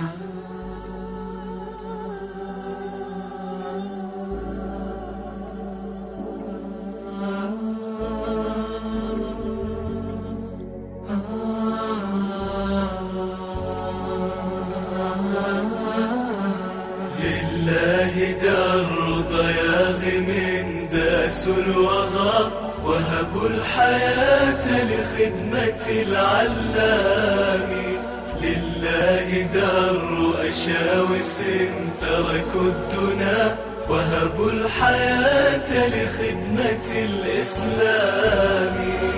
لله در ضياغ من داس الوغى وهبوا الحياة لخدمة العلام. لله در أشاوس تركوا الدنا وهبوا الحياة لخدمة الإسلام.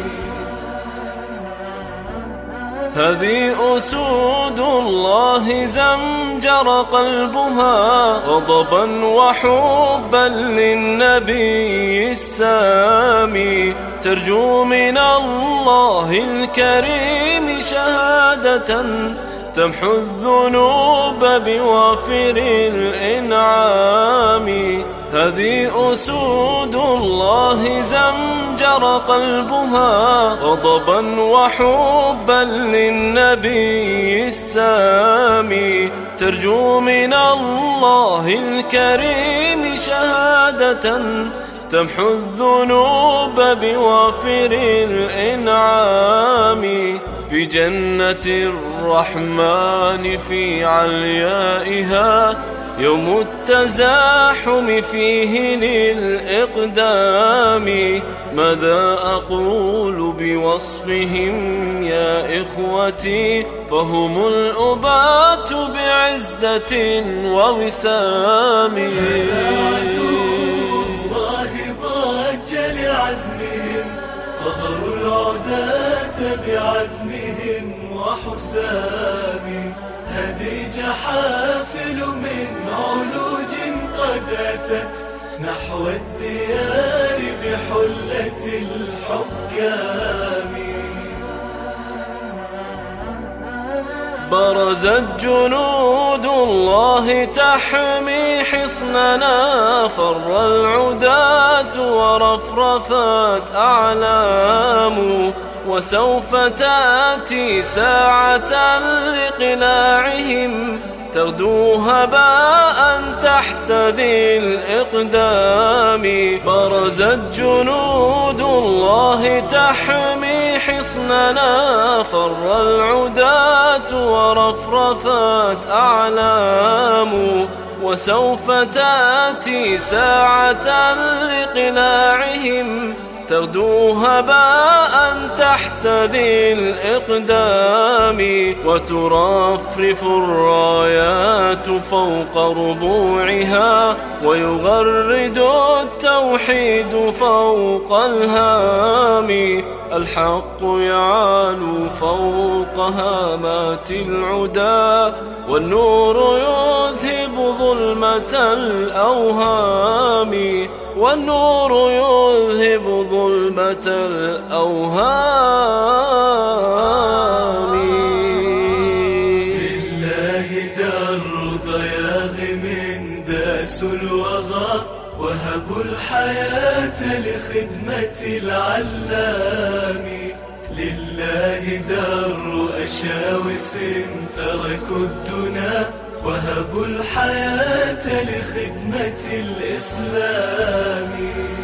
هذه أسود الله زمجر قلبها غضبا وحبا للنبي السامي، ترجو من الله الكريم شهادة تمحو الذنوب بوافر الإنعام. هذه أسود الله زمجر قلبها غضبا وحبا للنبي السامي، ترجو من الله الكريم شهادة تمحو الذنوب بوافر الإنعام. في جنة الرحمن في عليائها يوم التزاحم فيه للإقدام. ماذا أقول بوصفهم يا إخوتي، فهم الأبات بعزة ووسام. الله ضج لعزمهم قهروا العداة بعزمهم وحسام. هديج حافل من علوج قد أتت نحو الديار بحلة الحكام. برزت جنود الله تحمي حصننا، فر العداة ورفرفت أعلام. وسوف تأتي ساعة لقلاعهم تغدو هباء تحت ذي الإقدام. برزت جنود الله تحمي حصننا، فر العداة ورفرفت أعلام. وسوف تأتي ساعة لقلاعهم تغدو هباء تحت ذي الإقدام. وترفرف الرايات فوق ربوعها ويغرد التوحيد فوق الهام. الحق يعلو فوق هامات العدا، والنور يذهب ظلمة الأوهام. والنور يذهب ظلمة الأوهام. لله در ضياغ من داس الوغى وهبوا الحياة لخدمة العلام. لله در أشاوس تركوا الدنا وهبوا الحياة لخدمة الإسلام.